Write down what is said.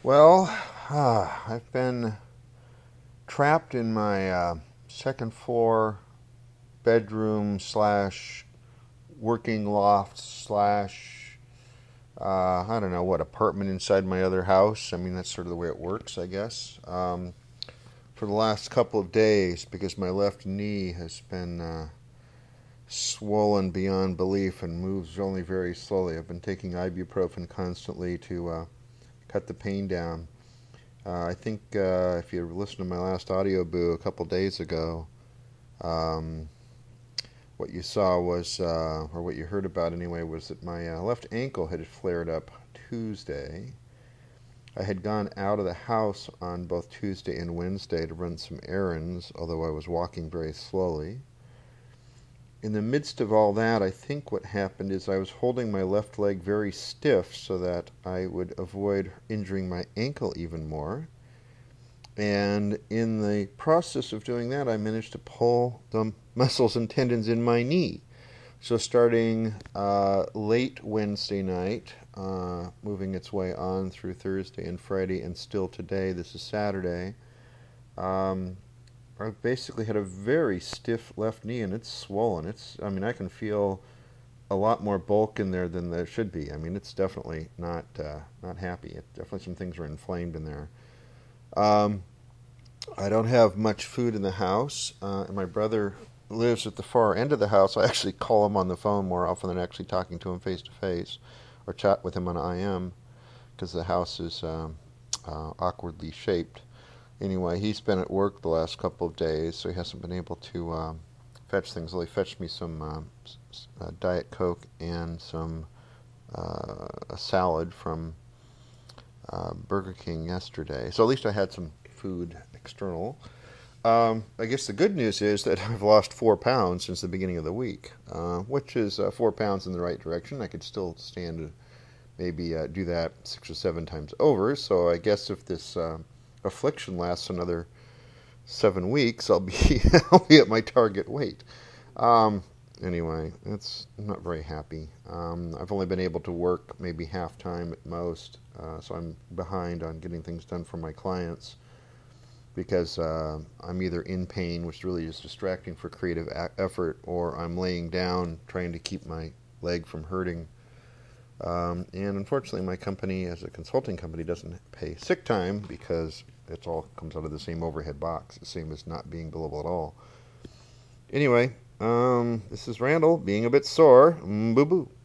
Well, I've been trapped in my second floor bedroom slash working loft slash I don't know what apartment inside my other house. I mean, that's sort of the way it works, I guess. For the last couple of days, because my left knee has been swollen beyond belief and moves only very slowly. I've been taking ibuprofen constantly to cut the pain down. I think if you listened to my last audio boo a couple days ago, um, what you saw was, or what you heard about anyway, was that my left ankle had flared up Tuesday. I had gone out of the house on both Tuesday and Wednesday to run some errands, although I was walking very slowly. In the midst of all that, I think what happened is I was holding my left leg very stiff so that I would avoid injuring my ankle even more. And in the process of doing that, I managed to pull the muscles and tendons in my knee. So starting late Wednesday night, moving its way on through Thursday and Friday, and still today, this is Saturday, um, I basically had a very stiff left knee, and it's swollen. I mean, I can feel a lot more bulk in there than there should be. I mean, it's definitely not happy. Definitely some things are inflamed in there. Um, I don't have much food in the house, and my brother lives at the far end of the house. I actually call him on the phone more often than actually talking to him face to face, or chat with him on IM, because the house is awkwardly shaped. Anyway, he's been at work the last couple of days, so he hasn't been able to fetch things. Well, he fetched me some Diet Coke and a salad from Burger King yesterday. So at least I had some food external. I guess the good news is that I've lost 4 pounds since the beginning of the week, which is 4 pounds in the right direction. I could still stand to maybe do that 6 or 7 times over. So I guess if this affliction lasts another 7 weeks, I'll be I'll be at my target weight. Um, anyway, I'm not very happy. I've only been able to work maybe half time at most, so I'm behind on getting things done for my clients because I'm either in pain, which really is distracting for creative effort, or I'm laying down trying to keep my leg from hurting. And unfortunately, my company, as a consulting company, doesn't pay sick time because it all comes out of the same overhead box, the same as not being billable at all. Anyway, this is Randall being a bit sore. Boo boo.